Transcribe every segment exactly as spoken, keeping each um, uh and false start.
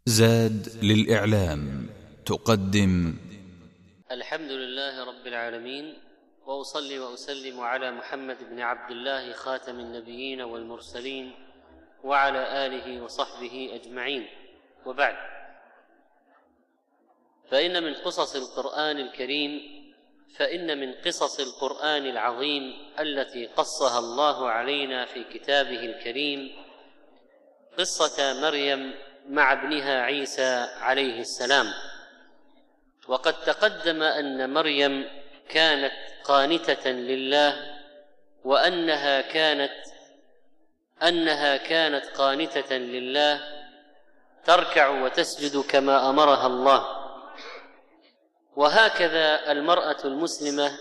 زاد للإعلام تقدم الحمد لله رب العالمين، وأصلي وأسلم على محمد بن عبد الله خاتم النبيين والمرسلين وعلى آله وصحبه أجمعين، وبعد، فإن من قصص القرآن الكريم فإن من قصص القرآن العظيم التي قصها الله علينا في كتابه الكريم قصة مريم مع ابنها عيسى عليه السلام. وقد تقدم أن مريم كانت قانتة لله، وأنها كانت أنها كانت قانتة لله تركع وتسجد كما أمرها الله. وهكذا المرأة المسلمة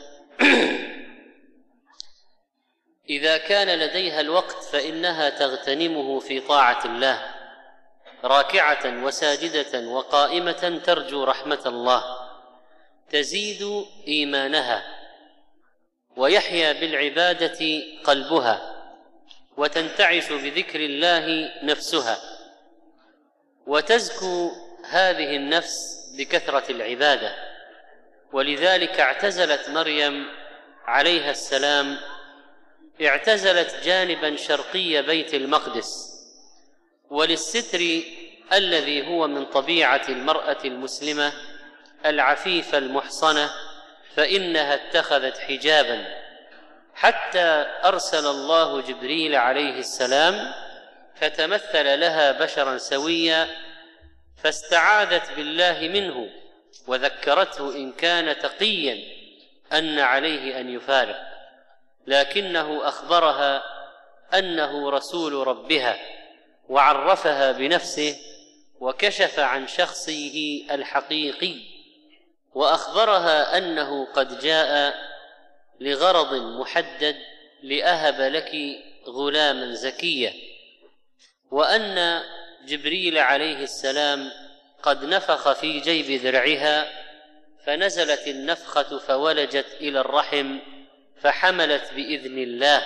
إذا كان لديها الوقت فإنها تغتنمه في طاعة الله، راكعة وساجدة وقائمة ترجو رحمة الله، تزيد إيمانها ويحيا بالعبادة قلبها، وتنتعش بذكر الله نفسها، وتزكو هذه النفس بكثرة العبادة. ولذلك اعتزلت مريم عليها السلام اعتزلت جانبا شرقي بيت المقدس، وللستر الذي هو من طبيعة المرأة المسلمة العفيفة المحصنة فإنها اتخذت حجابا، حتى أرسل الله جبريل عليه السلام فتمثل لها بشرا سويا، فاستعاذت بالله منه وذكرته إن كان تقيا أن عليه أن يفارق، لكنه أخبرها أنه رسول ربها، وعرفها بنفسه وكشف عن شخصه الحقيقي، وأخبرها أنه قد جاء لغرض محدد لأهب لك غلاما زكيا، وأن جبريل عليه السلام قد نفخ في جيب ذرعها فنزلت النفخة فولجت إلى الرحم فحملت بإذن الله.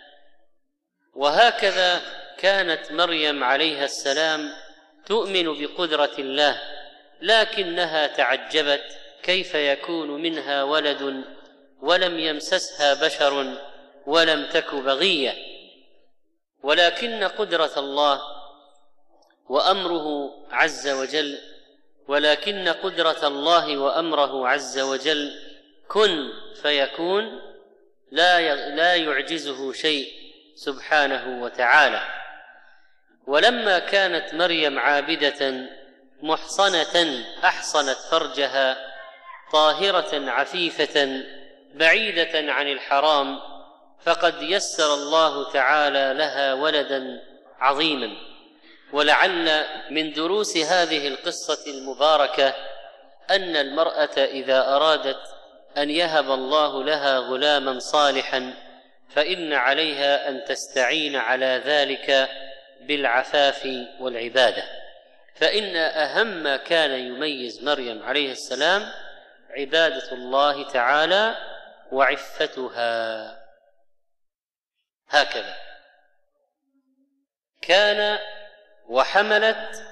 وهكذا كانت مريم عليها السلام تؤمن بقدرة الله، لكنها تعجبت كيف يكون منها ولد ولم يمسسها بشر ولم تك بغية. ولكن قدرة الله وأمره عز وجل ولكن قدرة الله وأمره عز وجل كن فيكون، لا لا يعجزه شيء سبحانه وتعالى. ولما كانت مريم عابدة محصنة أحصنت فرجها طاهرة عفيفة بعيدة عن الحرام، فقد يسر الله تعالى لها ولدا عظيما. ولعل من دروس هذه القصة المباركة أن المرأة إذا أرادت أن يهب الله لها غلاما صالحا فإن عليها أن تستعين على ذلك بالعفاف والعبادة، فإن أهم ما كان يميز مريم عليه السلام عبادة الله تعالى وعفتها. هكذا كان وحملت.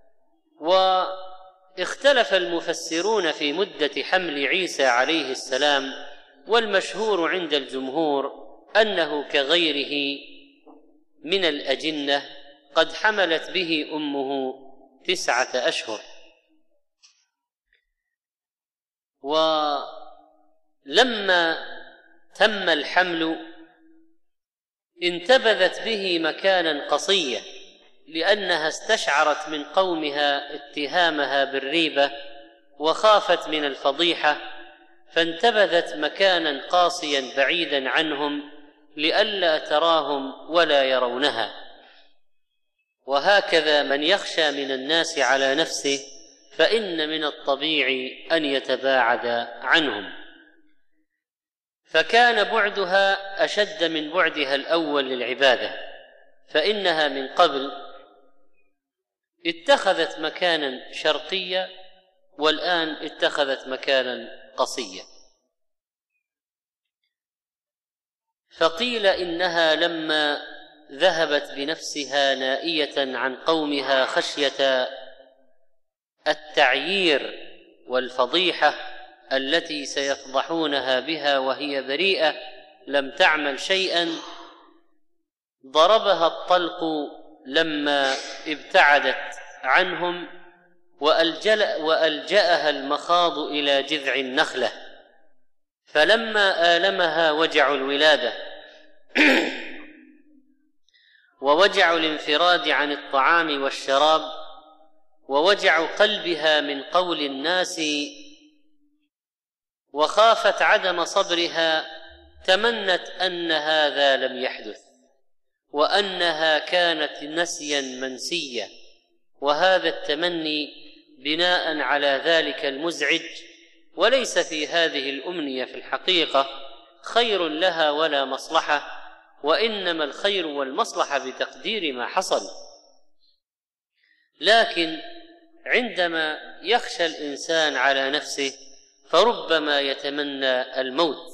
واختلف المفسرون في مدة حمل عيسى عليه السلام، والمشهور عند الجمهور أنه كغيره من الأجنة قد حملت به أمه تسعة أشهر. ولما تم الحمل انتبذت به مكانا قصيا، لأنها استشعرت من قومها اتهامها بالريبة وخافت من الفضيحة، فانتبذت مكانا قاصيا بعيدا عنهم لئلا تراهم ولا يرونها. وهكذا من يخشى من الناس على نفسه فإن من الطبيعي أن يتباعد عنهم. فكان بعدها أشد من بعدها الأول للعبادة، فإنها من قبل اتخذت مكانا شرقيا، والآن اتخذت مكانا قصيا. فقيل إنها لما ذهبت بنفسها نائية عن قومها خشية التعيير والفضيحة التي سيفضحونها بها وهي بريئة لم تعمل شيئا، ضربها الطلق لما ابتعدت عنهم وألجأها المخاض إلى جذع النخلة، فلما آلمها وجع الولادة ووجع الانفراد عن الطعام والشراب ووجع قلبها من قول الناس، وخافت عدم صبرها، تمنت أن هذا لم يحدث وأنها كانت نسيا منسيا، وهذا التمني بناء على ذلك المزعج، وليس في هذه الأمنية في الحقيقة خير لها ولا مصلحة، وإنما الخير والمصلحة بتقدير ما حصل. لكن عندما يخشى الإنسان على نفسه فربما يتمنى الموت.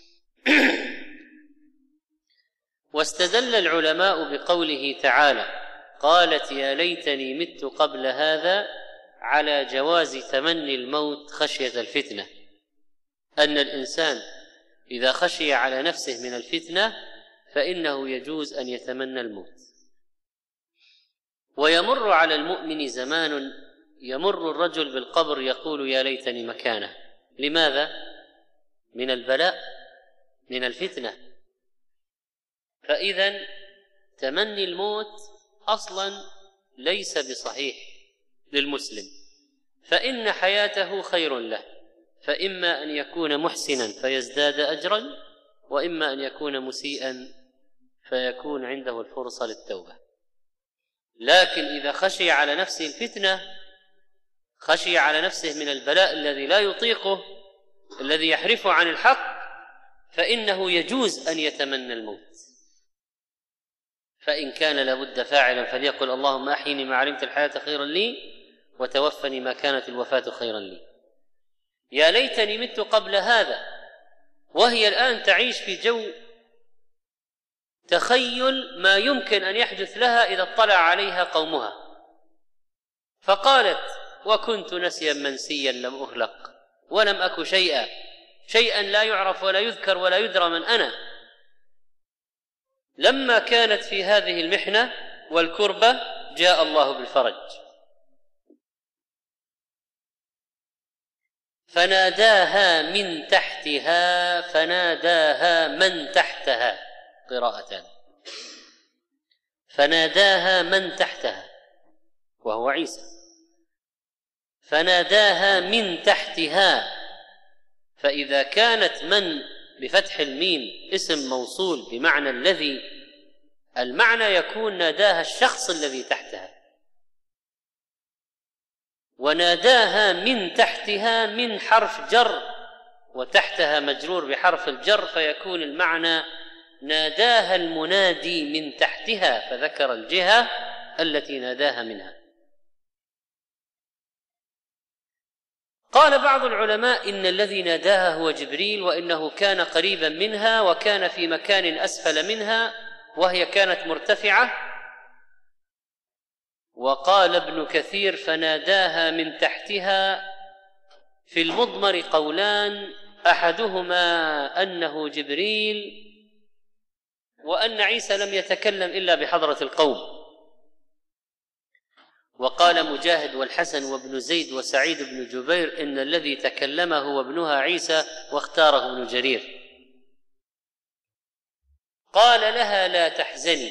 واستدل العلماء بقوله تعالى: قالت يا ليتني مت قبل هذا، على جواز تمني الموت خشية الفتنة، أن الإنسان إذا خشي على نفسه من الفتنة فإنه يجوز أن يتمنى الموت. ويمر على المؤمن زمان يمر الرجل بالقبر يقول يا ليتني مكانه. لماذا؟ من البلاء، من الفتنة. فإذن تمني الموت أصلا ليس بصحيح للمسلم، فإن حياته خير له، فإما أن يكون محسنا فيزداد أجرا، وإما أن يكون مسيئا فيكون عنده الفرصة للتوبة. لكن إذا خشي على نفسه الفتنة، خشي على نفسه من البلاء الذي لا يطيقه، الذي يحرفه عن الحق، فإنه يجوز أن يتمنى الموت. فإن كان لابد فاعلا فليقل اللهم أحيني ما علمت الحياة خيرا لي وتوفني ما كانت الوفاة خيرا لي. يا ليتني مت قبل هذا، وهي الآن تعيش في جو تخيل ما يمكن أن يحدث لها إذا اطلع عليها قومها، فقالت وكنت نسيا منسيا لم أهلق ولم أك شيئا، شيئا لا يعرف ولا يذكر ولا يدرى من أنا. لما كانت في هذه المحنة والكربة جاء الله بالفرج، فناداها من تحتها، فناداها من تحتها، قراءتان، فناداها من تحتها وهو عيسى، فناداها من تحتها. فإذا كانت من بفتح الميم اسم موصول بمعنى الذي، المعنى يكون ناداها الشخص الذي تحتها، وناداها من تحتها من حرف جر، وتحتها مجرور بحرف الجر، فيكون المعنى ناداها المنادي من تحتها، فذكر الجهة التي ناداها منها. قال بعض العلماء إن الذي ناداها هو جبريل، وإنه كان قريبا منها وكان في مكان أسفل منها وهي كانت مرتفعة. وقال ابن كثير فناداها من تحتها. في المضمر قولان، أحدهما أنه جبريل، وأن عيسى لم يتكلم إلا بحضرة القوم. وقال مجاهد والحسن وابن زيد وسعيد بن جبير إن الذي تكلم هو ابنها عيسى، واختاره ابن جرير. قال لها لا تحزني،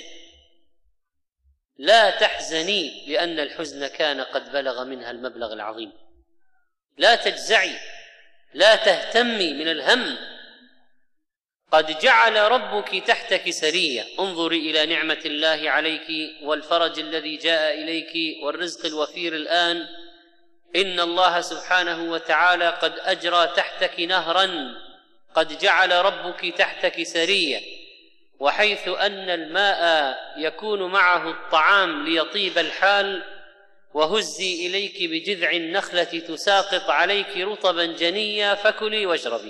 لا تحزني، لأن الحزن كان قد بلغ منها المبلغ العظيم. لا تجزعي، لا تهتمي من الهم، قد جعل ربك تحتك سرية. انظري إلى نعمة الله عليك والفرج الذي جاء إليك والرزق الوفير الآن. إن الله سبحانه وتعالى قد أجرى تحتك نهرا، قد جعل ربك تحتك سرية، وحيث أن الماء يكون معه الطعام ليطيب الحال. وهزي إليك بجذع النخلة تساقط عليك رطبا جنيا فكلي واشربي.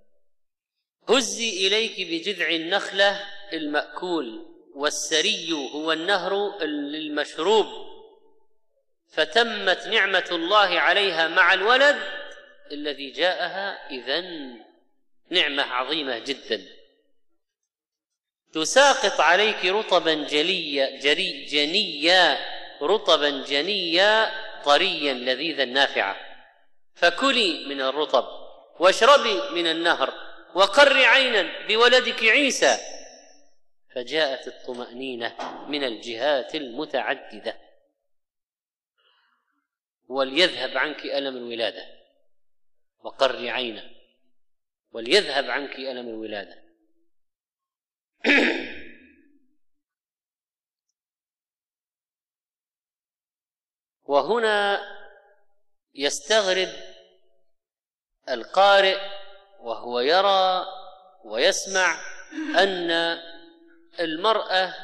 هزي إليك بجذع النخلة المأكول، والسري هو النهر المشروب. فتمت نعمة الله عليها مع الولد الذي جاءها، إذن نعمة عظيمة جدا. تساقط عليك رطبا جليا جري جنيا رطبا جنيا طريا لذيذا نافعا، فكلي من الرطب واشربي من النهر وقري عينا بولدك عيسى. فجاءت الطمأنينة من الجهات المتعددة. وليذهب عنك ألم الولادة، وقري عينا، وليذهب عنك ألم الولادة. وهنا يستغرب القارئ وهو يرى ويسمع أن المرأة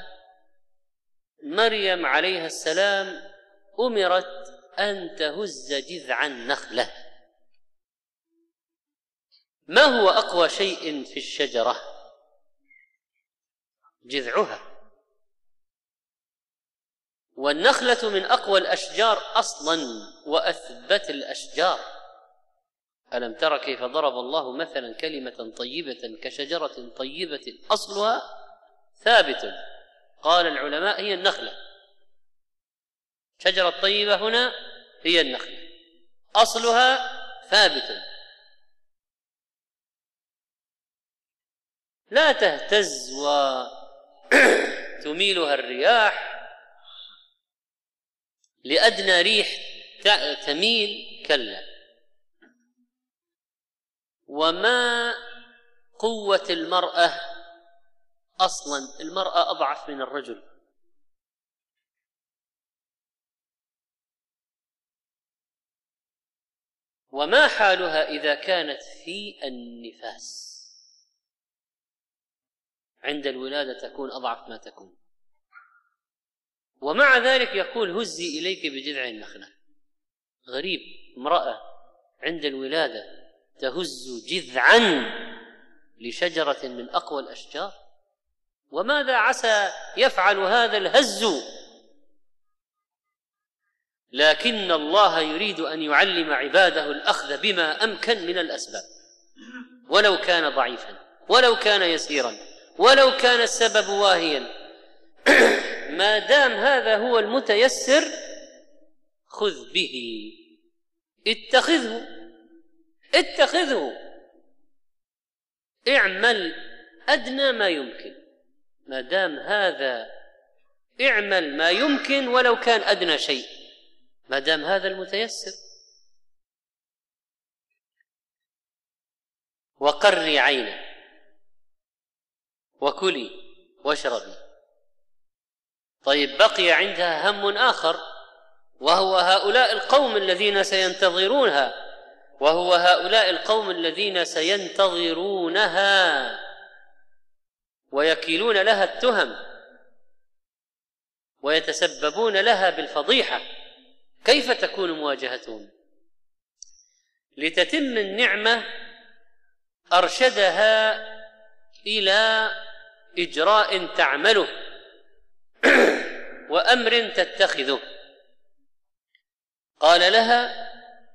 مريم عليها السلام أمرت أن تهز جذع النخلة. ما هو أقوى شيء في الشجرة؟ جذعها، والنخلة من أقوى الأشجار أصلا وأثبت الأشجار. ألم تر كيف ضرب الله مثلا كلمة طيبة كشجرة طيبة أصلها ثابت؟ قال العلماء هي النخلة. شجرة طيبة هنا هي النخلة، أصلها ثابت، لا تهتز وتميلها الرياح، لأدنى ريح تميل، كلا. وما قوة المرأة أصلا؟ المرأة أضعف من الرجل، وما حالها إذا كانت في النفاس؟ عند الولادة تكون أضعف ما تكون، ومع ذلك يقول هزي إليك بجذع النخلة. غريب، امرأة عند الولادة تهز جذعا لشجرة من أقوى الأشجار. وماذا عسى يفعل هذا الهز؟ لكن الله يريد أن يعلم عباده الأخذ بما أمكن من الأسباب، ولو كان ضعيفا، ولو كان يسيرا، ولو كان السبب واهيا. ما دام هذا هو المتيسر خذ به، اتخذه اتخذه اعمل أدنى ما يمكن. ما دام هذا اعمل ما يمكن ولو كان أدنى شيء، ما دام هذا المتيسر. وقري عينه وكلي واشربي. طيب، بقي عندها هم آخر، وهو هؤلاء القوم الذين سينتظرونها، وهو هؤلاء القوم الذين سينتظرونها ويكيلون لها التهم ويتسببون لها بالفضيحة. كيف تكون مواجهتهم؟ لتتم النعمة أرشدها إلى إجراء تعمله وأمر تتخذه. قال لها: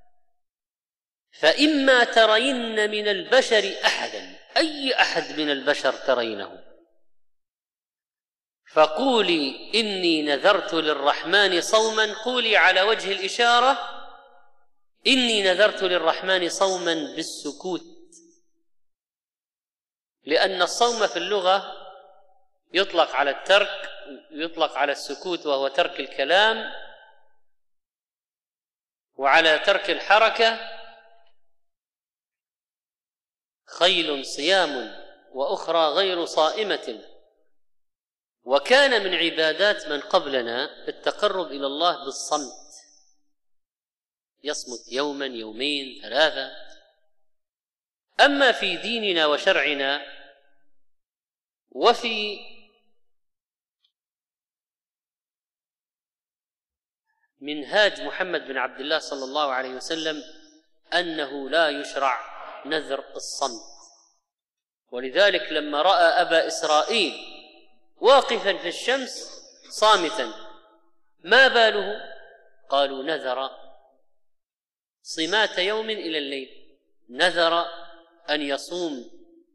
فإما ترين من البشر أحدا، أي أحد من البشر ترينه، فقولي إني نذرت للرحمن صوما. قولي على وجه الإشارة إني نذرت للرحمن صوما بالسكوت، لأن الصوم في اللغة يطلق على الترك، يطلق على السكوت وهو ترك الكلام، وعلى ترك الحركة. خيل صيام وأخرى غير صائمة. وكان من عبادات من قبلنا التقرب إلى الله بالصمت، يصمت يوما يومين ثلاثة. أما في ديننا وشرعنا وفي منهاج محمد بن عبد الله صلى الله عليه وسلم أنه لا يشرع نذر الصمت. ولذلك لما رأى أبا إسرائيل واقفا في الشمس صامتا، ما باله؟ قالوا نذر صمات يوم إلى الليل، نذر أن يصوم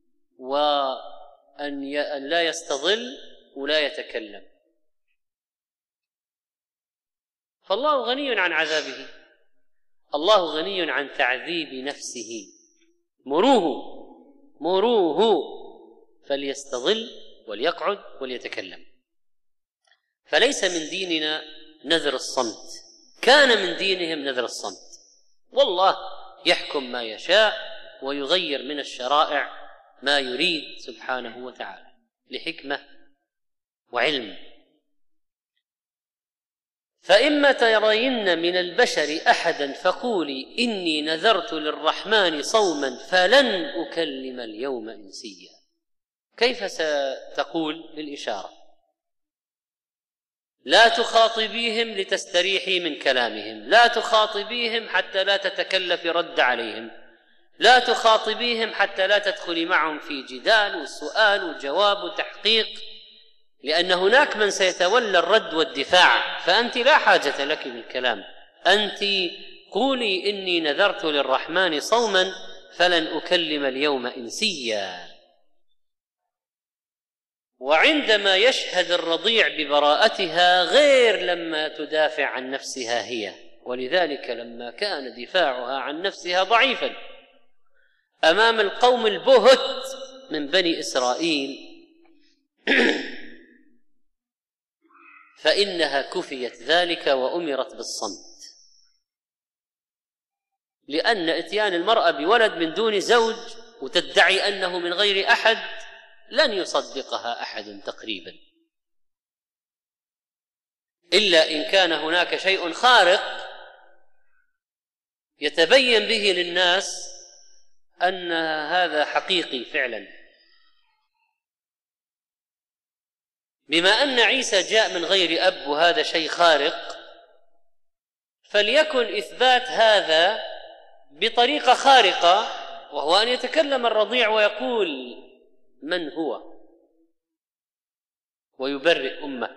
وأن لا يستظل ولا يتكلم. فالله غني عن عذابه، الله غني عن تعذيب نفسه. مروه مروه فليستظل وليقعد وليتكلم. فليس من ديننا نذر الصمت، كان من دينهم نذر الصمت. والله يحكم ما يشاء ويغير من الشرائع ما يريد سبحانه وتعالى لحكمة وعلم. فإما ترين من البشر أحدا فقولي إني نذرت للرحمن صوما فلن أكلم اليوم إنسيا. كيف ستقول؟ للإشارة. لا تخاطبيهم لتستريحي من كلامهم، لا تخاطبيهم حتى لا تتكلفي رد عليهم، لا تخاطبيهم حتى لا تدخلي معهم في جدال وسؤال وجواب وتحقيق، لأن هناك من سيتولى الرد والدفاع، فأنت لا حاجة لك بالكلام. أنت قولي إني نذرت للرحمن صوما فلن أكلم اليوم إنسيا. وعندما يشهد الرضيع ببراءتها غير لما تدافع عن نفسها هي، ولذلك لما كان دفاعها عن نفسها ضعيفا أمام القوم البهت من بني إسرائيل فإنها كفيت ذلك وأمرت بالصمت، لأن إتيان المرأة بولد من دون زوج وتدعي أنه من غير أحد لن يصدقها أحد تقريبا، إلا إن كان هناك شيء خارق يتبين به للناس أن هذا حقيقي فعلا. بما أن عيسى جاء من غير أب وهذا شيء خارق، فليكن إثبات هذا بطريقة خارقة، وهو أن يتكلم الرضيع ويقول من هو ويبرئ أمه.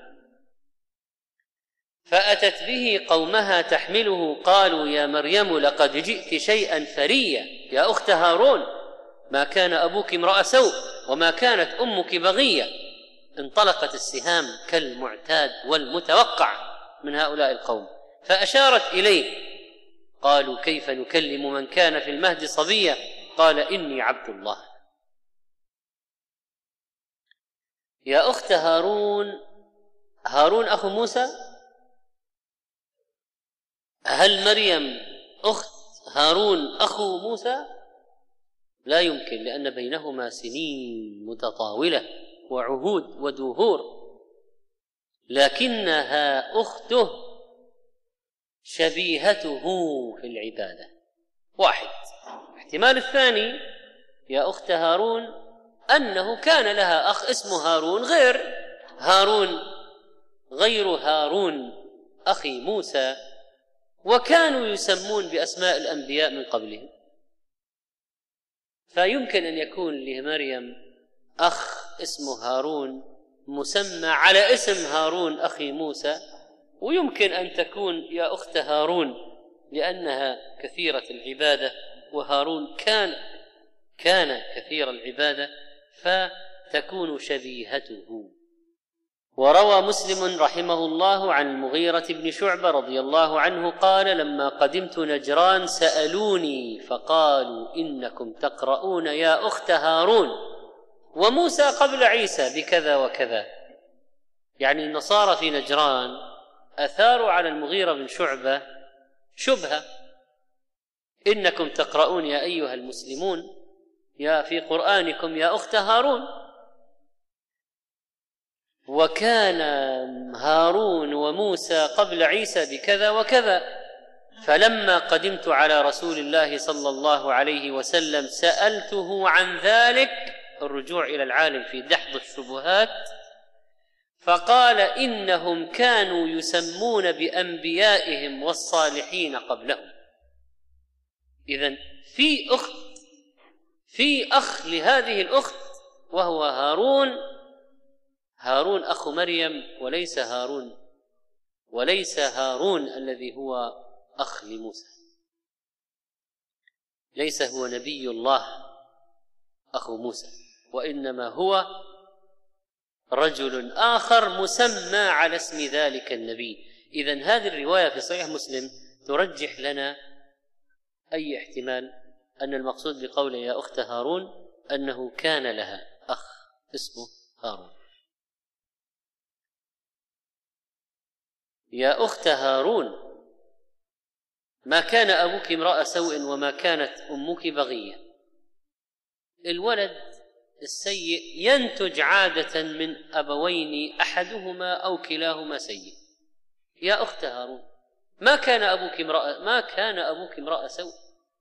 فأتت به قومها تحمله قالوا يا مريم لقد جئت شيئا فريا يا أخت هارون ما كان أبوك امرأ سوء وما كانت أمك بغية. انطلقت السهام كالمعتاد والمتوقع من هؤلاء القوم، فأشارت إليه. قالوا كيف نكلم من كان في المهد صبيا قال إني عبد الله. يا أخت هارون، هارون أخو موسى؟ هل مريم أخت هارون أخو موسى؟ لا يمكن، لأن بينهما سنين متطاولة وعهود ودهور، لكنها أخته شبيهته في العبادة. واحد. احتمال الثاني يا أخت هارون أنه كان لها أخ اسمه هارون غير هارون غير هارون أخي موسى، وكانوا يسمون بأسماء الأنبياء من قبلهم، فيمكن أن يكون لمريم أخ اسمه هارون مسمى على اسم هارون أخي موسى، ويمكن أن تكون يا أخت هارون لأنها كثيرة العبادة وهارون كان كان كثير العبادة فتكون شبيهته. وروى مسلم رحمه الله عن المغيرة بن شعبة رضي الله عنه قال لما قدمت نجران سألوني فقالوا إنكم تقرؤون يا أخت هارون وموسى قبل عيسى بكذا وكذا. يعني النصارى في نجران أثاروا على المغيرة بن شعبة شبهة، إنكم تقرؤون يا أيها المسلمون يا في قرآنكم يا أخت هارون، وكان هارون وموسى قبل عيسى بكذا وكذا. فلما قدمت على رسول الله صلى الله عليه وسلم سألته عن ذلك، الرجوع إلى العالم في دحض الشبهات، فقال إنهم كانوا يسمون بأنبيائهم والصالحين قبلهم. إذن في أخت في أخ لهذه الأخت وهو هارون، هارون أخو مريم وليس هارون وليس هارون الذي هو أخ لموسى، ليس هو نبي الله أخو موسى، وإنما هو رجل آخر مسمى على اسم ذلك النبي. إذن هذه الرواية في صحيح مسلم ترجح لنا أي احتمال أن المقصود بقوله يا أخت هارون أنه كان لها أخ اسمه هارون. يا أخت هارون ما كان أبوك امرأ سوء وما كانت أمك بغية. الولد السيء ينتج عادة من أبوين أحدهما أو كلاهما سيء. يا أخت هارون ما كان أبوك امرأ ما كان أبوك امرأ سوء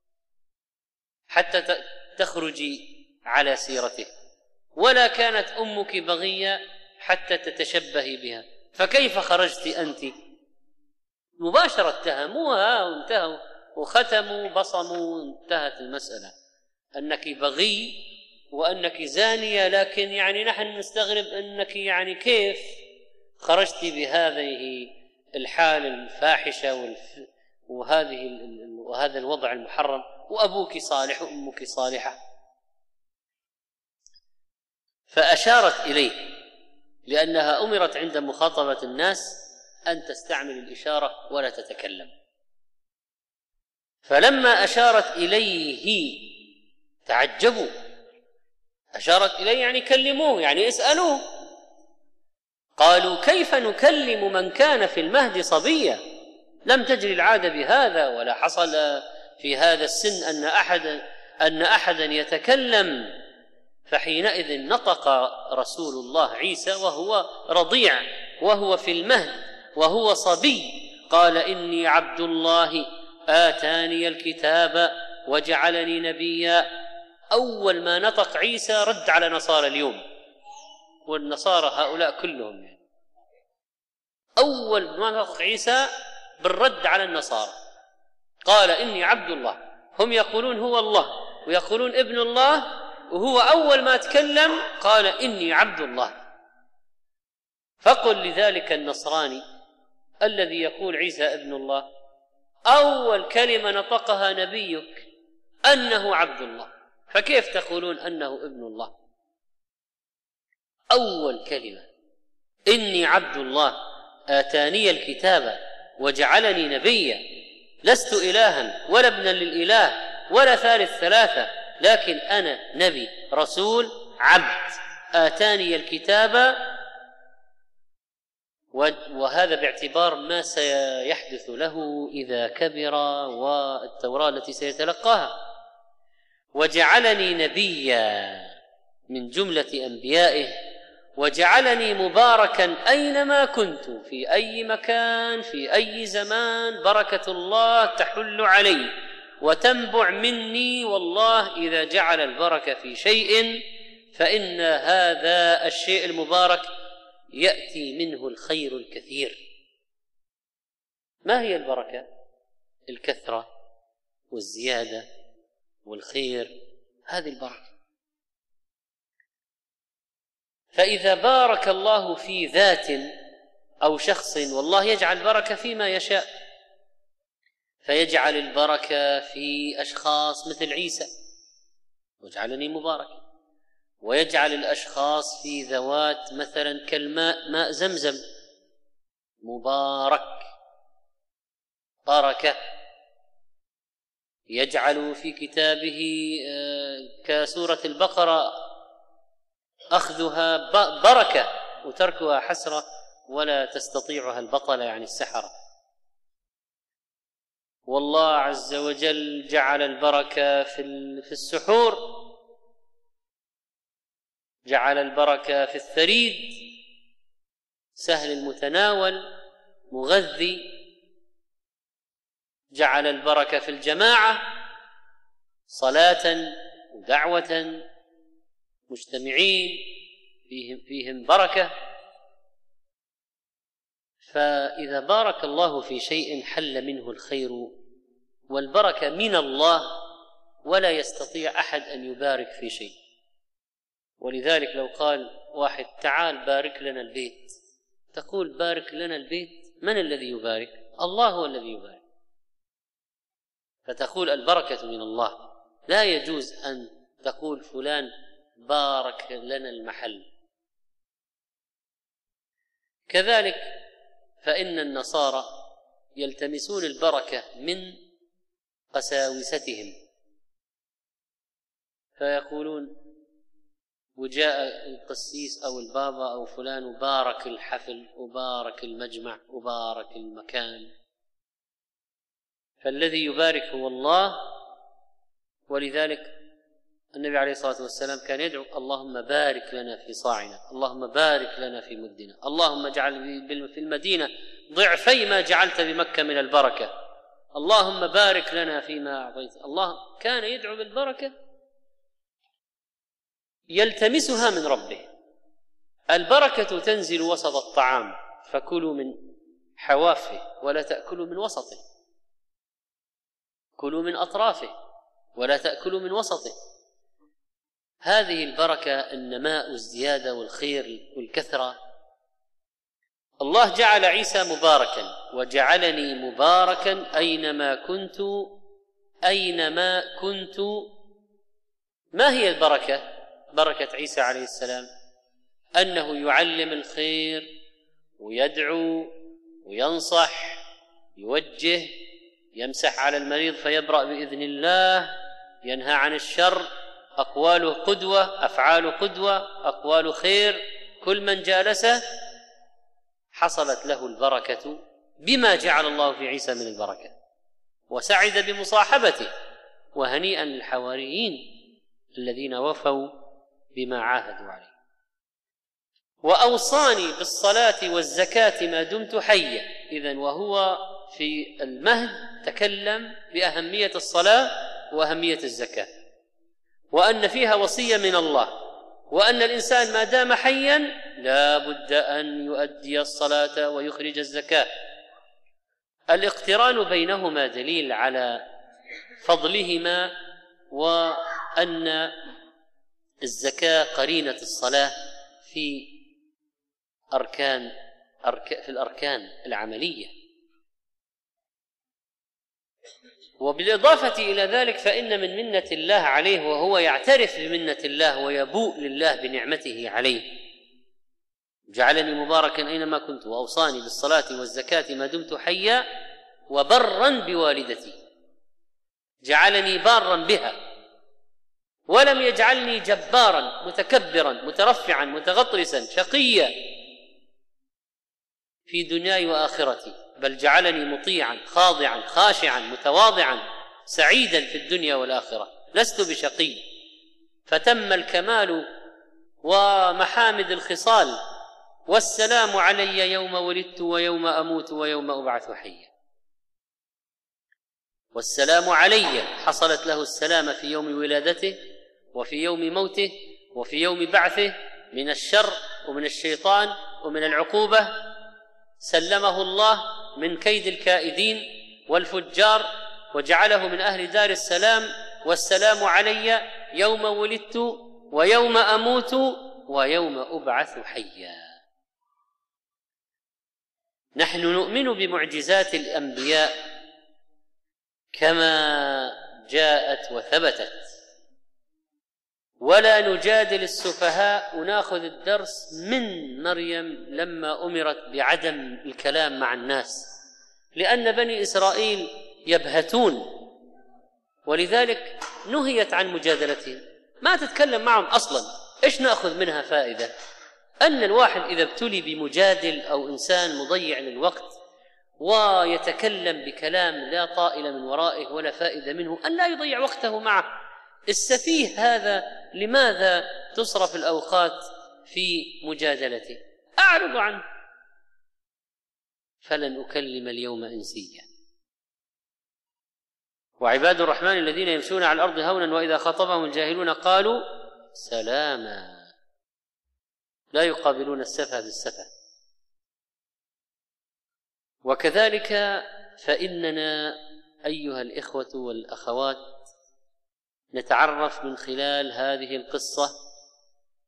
حتى تخرجي على سيرته، ولا كانت أمك بغية حتى تتشبهي بها، فكيف خرجت أنت؟ مباشرة اتهموها وانتهوا وختموا بصموا وانتهت المسألة، أنك بغي وأنك زانية. لكن يعني نحن نستغرب أنك يعني كيف خرجت بهذه الحال الفاحشة وهذه وهذا الوضع المحرم، وأبوك صالح وأمك صالحة. فأشارت إليه لأنها أمرت عند مخاطبة الناس أن تستعمل الإشارة ولا تتكلم. فلما أشارت إليه تعجبوا. أشارت إليه يعني كلموه، يعني اسألوه. قالوا كيف نكلم من كان في المهد صبيا؟ لم تجري العادة بهذا، ولا حصل في هذا السن أن أحد أن أحدا يتكلم. فحينئذ نطق رسول الله عيسى وهو رضيع وهو في المهد وهو صبي، قال إني عبد الله آتاني الكتاب وجعلني نبيا. أول ما نطق عيسى رد على نصارى اليوم، والنصارى هؤلاء كلهم يعني أول ما نطق عيسى بالرد على النصارى قال إني عبد الله. هم يقولون هو الله ويقولون ابن الله، وهو أول ما تكلم قال إني عبد الله. فقل لذلك النصراني الذي يقول عيسى ابن الله أول كلمة نطقها نبيك أنه عبد الله، فكيف تقولون أنه ابن الله؟ أول كلمة إني عبد الله آتاني الكتاب وجعلني نبيا، لست إلها ولا ابنا للإله ولا ثالث ثلاثة، لكن أنا نبي رسول عبد آتاني الكتاب. وهذا باعتبار ما سيحدث له إذا كبر والتوراة التي سيتلقاها. وجعلني نبيا من جملة أنبيائه، وجعلني مباركا أينما كنت في أي مكان في أي زمان، بركة الله تحل علي وتنبع مني. والله إذا جعل البركة في شيء فإن هذا الشيء المبارك يأتي منه الخير الكثير. ما هي البركة؟ الكثرة والزيادة والخير، هذه البركة. فإذا بارك الله في ذات أو شخص، والله يجعل بركة فيما يشاء، فيجعل البركة في أشخاص مثل عيسى وجعلني مبارك، ويجعل الأشخاص في ذوات مثلا كالماء ماء زمزم مبارك بركة، يجعل في كتابه كسورة البقرة أخذها بركة وتركها حسرة ولا تستطيعها البطلة يعني السحرة. والله عز وجل جعل البركة في السحور، جعل البركة في الثريد سهل المتناول مغذي، جعل البركة في الجماعة صلاة ودعوة مجتمعين فيهم, فيهم بركة. فإذا بارك الله في شيء حل منه الخير، والبركة من الله ولا يستطيع أحد أن يبارك في شيء. ولذلك لو قال واحد تعال بارك لنا البيت، تقول بارك لنا البيت؟ من الذي يبارك؟ الله هو الذي يبارك. فتقول البركة من الله، لا يجوز أن تقول فلان بارك لنا المحل. كذلك فإن النصارى يلتمسون البركة من قساوستهم، فيقولون وجاء القسيس أو البابا أو فلان وبارك الحفل وبارك المجمع وبارك المكان. فالذي يبارك هو الله، ولذلك النبي عليه الصلاة والسلام كان يدعو اللهم بارك لنا في صاعنا، اللهم بارك لنا في مدنا، اللهم اجعل في المدينة ضعفي ما جعلت بمكة من البركة، اللهم بارك لنا فيما أعطيت. الله كان يدعو بالبركة يلتمسها من ربه. البركة تنزل وسط الطعام، فكلوا من حوافه ولا تأكلوا من وسطه، كلوا من أطرافه ولا تأكلوا من وسطه. هذه البركة النماء والزيادة والخير والكثرة. الله جعل عيسى مباركا، وجعلني مباركا أينما كنت أينما كنت. ما هي البركة؟ بركة عيسى عليه السلام أنه يعلم الخير ويدعو وينصح، يوجه، يمسح على المريض فيبرأ بإذن الله، ينهى عن الشر، أقواله قدوة، أفعاله قدوة، أقوال خير. كل من جالسه حصلت له البركة بما جعل الله في عيسى من البركة، وسعد بمصاحبته. وهنيئا للحواريين الذين وفوا بما عاهدوا عليه. وأوصاني بالصلاة والزكاة ما دمت حيا. إذن وهو في المهد تكلم بأهمية الصلاة وأهمية الزكاة، وأن فيها وصية من الله، وأن الإنسان ما دام حيا لا بد أن يؤدي الصلاة ويخرج الزكاة. الاقتران بينهما دليل على فضلهما، وأن الزكاة قرينة الصلاة في أركان في الأركان العملية. وبالإضافة إلى ذلك فإن من منة الله عليه، وهو يعترف بمنة الله ويبوء لله بنعمته عليه، جعلني مباركا أينما كنت وأوصاني بالصلاة والزكاة ما دمت حيا وبرا بوالدتي. جعلني بارا بها، ولم يجعلني جبارا متكبرا مترفعا متغطرسا شقيا في دنياي وآخرتي، بل جعلني مطيعا خاضعا خاشعا متواضعا سعيدا في الدنيا والآخرة، لست بشقي. فتم الكمال ومحامد الخصال، والسلام علي يوم ولدت ويوم أموت ويوم أبعث حيا. والسلام علي، حصلت له السلامة في يوم ولادته وفي يوم موته وفي يوم بعثه من الشر ومن الشيطان ومن العقوبة. سلمه الله من كيد الكائدين والفجار وجعله من أهل دار السلام. والسلام علي يوم ولدت ويوم أموت ويوم أبعث حيا. نحن نؤمن بمعجزات الأنبياء كما جاءت وثبتت، ولا نجادل السفهاء. وناخذ الدرس من مريم لما أمرت بعدم الكلام مع الناس، لأن بني إسرائيل يبهتون، ولذلك نهيت عن مجادلتهم، ما تتكلم معهم أصلا. إيش نأخذ منها فائدة؟ أن الواحد إذا ابتلي بمجادل أو إنسان مضيع للوقت ويتكلم بكلام لا طائل من ورائه ولا فائدة منه، أن لا يضيع وقته معه. السفيه هذا لماذا تصرف الأوقات في مجادلته؟ أعرض عنه. فلن أكلم اليوم إنسيا. وعباد الرحمن الذين يمشون على الأرض هونا وإذا خاطبهم الجاهلون قالوا سلاما. لا يقابلون السفه بالسفه. وكذلك فإننا أيها الإخوة والأخوات نتعرف من خلال هذه القصة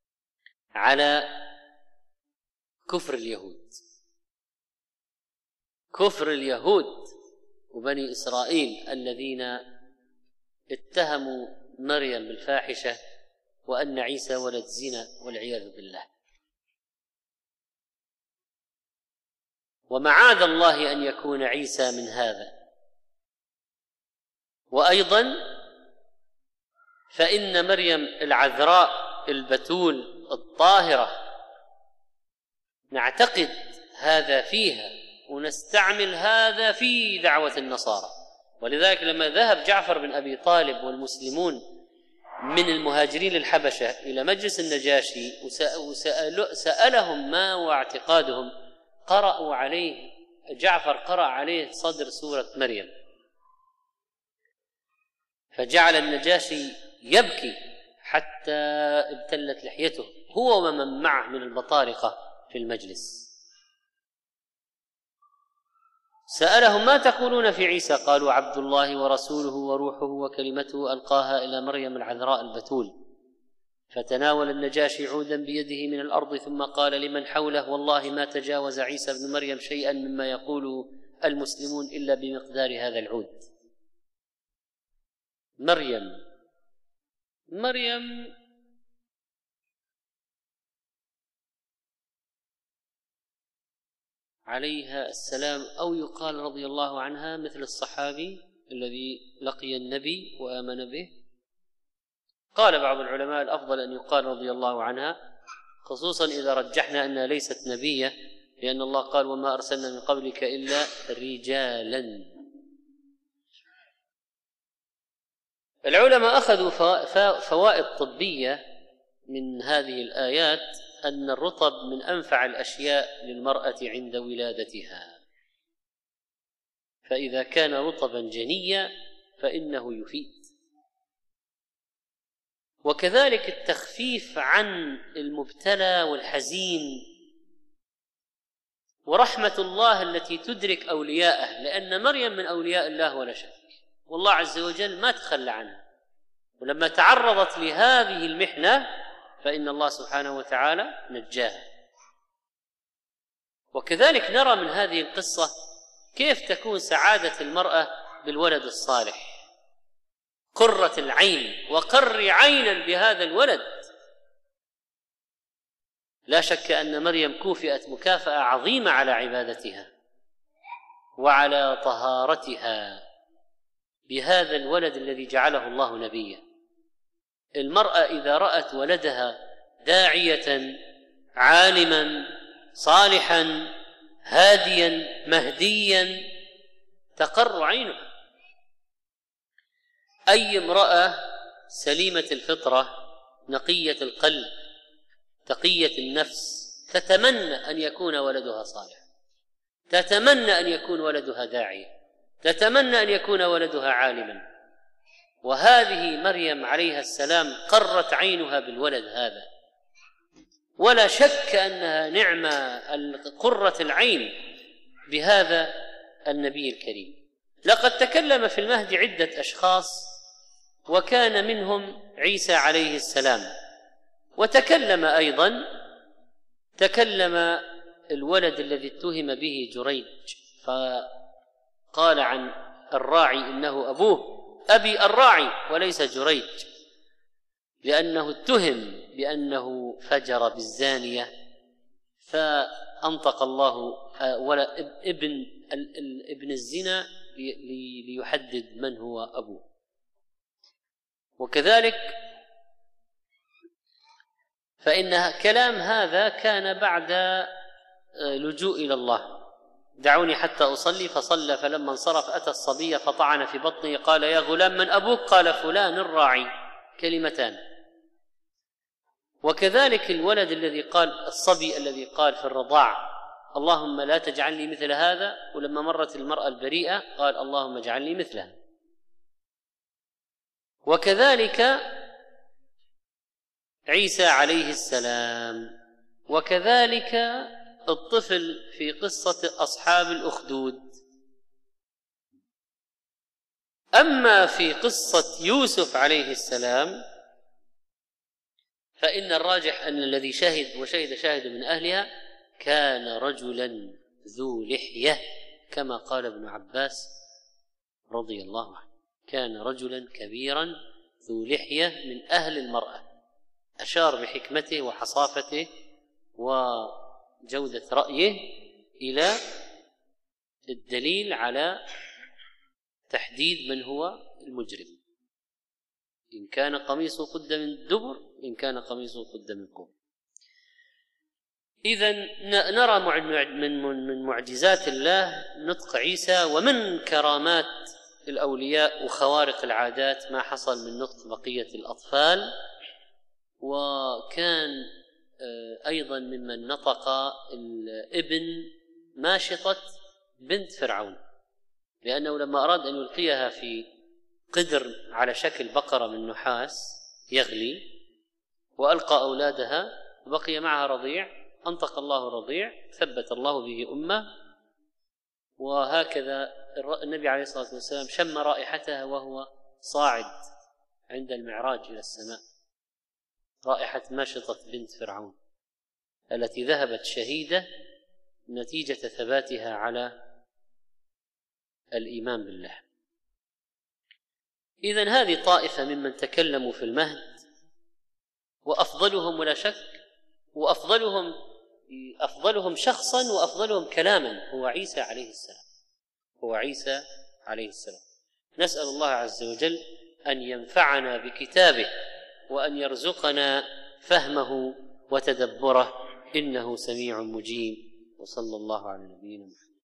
على كفر اليهود. كفر اليهود وبني إسرائيل الذين اتهموا مريم بالفاحشة وأن عيسى ولد زنا والعياذ بالله. ومعاذ الله أن يكون عيسى من هذا. وأيضا فإن مريم العذراء البتول الطاهرة نعتقد هذا فيها ونستعمل هذا في دعوة النصارى. ولذلك لما ذهب جعفر بن أبي طالب والمسلمون من المهاجرين للحبشة إلى مجلس النجاشي وسألهم ما هو اعتقادهم، قرأوا عليه جعفر قرأ عليه صدر سورة مريم، فجعل النجاشي يبكي حتى ابتلت لحيته هو ومن معه من البطارقة في المجلس. سألهم ما تقولون في عيسى؟ قالوا عبد الله ورسوله وروحه وكلمته ألقاها إلى مريم العذراء البتول. فتناول النجاشي عودا بيده من الأرض ثم قال لمن حوله والله ما تجاوز عيسى بن مريم شيئا مما يقوله المسلمون إلا بمقدار هذا العود. مريم مريم عليها السلام أو يقال رضي الله عنها مثل الصحابي الذي لقي النبي وآمن به. قال بعض العلماء الأفضل أن يقال رضي الله عنها، خصوصا إذا رجحنا أنها ليست نبية، لأن الله قال وما أرسلنا من قبلك إلا رجالا. العلماء أخذوا فوائد طبية من هذه الآيات، أن الرطب من أنفع الأشياء للمرأة عند ولادتها، فإذا كان رطبا جنيا فإنه يفيد. وكذلك التخفيف عن المبتلى والحزين، ورحمة الله التي تدرك أولياءه، لأن مريم من أولياء الله ولا شك، والله عز وجل ما تخلى عنها. ولما تعرضت لهذه المحنة فإن الله سبحانه وتعالى نجاها. وكذلك نرى من هذه القصة كيف تكون سعادة المرأة بالولد الصالح، قرة العين وقر عينا بهذا الولد. لا شك أن مريم كوفئت مكافأة عظيمة على عبادتها وعلى طهارتها بهذا الولد الذي جعله الله نبيا. المرأة إذا رأت ولدها داعية عالما صالحا هاديا مهديا تقر عينها. أي امرأة سليمة الفطرة نقية القلب تقية النفس تتمنى أن يكون ولدها صالح، تتمنى أن يكون ولدها داعية، تتمنى أن يكون ولدها عالما. وهذه مريم عليها السلام قرت عينها بالولد هذا، ولا شك أنها نعمة قرة العين بهذا النبي الكريم. لقد تكلم في المهد عدة أشخاص وكان منهم عيسى عليه السلام، وتكلم أيضا تكلم الولد الذي اتهم به جريج، فقال عن الراعي إنه أبوه أبي الراعي وليس جريج، لأنه اتهم بأنه فجر بالزانية، فأنطق الله ابن ابن الزنا ليحدد من هو أبوه. وكذلك فإن كلام هذا كان بعد لجوء إلى الله. دعوني حتى أصلي، فصلى فلما انصرف أتى الصبي فطعن في بطنه قال يا غلام من أبوك؟ قال فلان الراعي، كلمتان. وكذلك الولد الذي قال الصبي الذي قال في الرضاع اللهم لا تجعلني مثل هذا، ولما مرت المرأة البريئة قال اللهم اجعلني مثلها. وكذلك عيسى عليه السلام، وكذلك الطفل في قصة أصحاب الأخدود. أما في قصة يوسف عليه السلام فإن الراجح أن الذي شهد وشهد شاهد من أهلها كان رجلا ذو لحية كما قال ابن عباس رضي الله عنه: كان رجلا كبيرا ذو لحية من أهل المرأة. أشار بحكمته وحصافته وجودة رأيه إلى الدليل على تحديد من هو المجرم. إن كان قميصه قد من دبر، إن كان قميصه قد من قبل. إذن نرى من معجزات الله نطق عيسى، ومن كرامات الأولياء وخوارق العادات ما حصل من نطق بقية الأطفال. وكان أيضا ممن نطق الابن ماشطة بنت فرعون، لأنه لما أراد أن يلقيها في قدر على شكل بقرة من نحاس يغلي وألقى أولادها وبقي معها رضيع، أنطق الله الرضيع ثبت الله به أمة. وهكذا النبي عليه الصلاة والسلام شم رائحتها وهو صاعد عند المعراج إلى السماء، رائحة ماشطة بنت فرعون التي ذهبت شهيدة نتيجة ثباتها على الإيمان بالله. إذن هذه طائفة ممن تكلموا في المهد، وأفضلهم ولا شك، وأفضلهم أفضلهم شخصا وأفضلهم كلاما هو عيسى عليه السلام، هو عيسى عليه السلام. نسأل الله عز وجل أن ينفعنا بكتابه وأن يرزقنا فهمه وتدبره، إنه سميع مجيب. وصلى الله على نبينا محمد.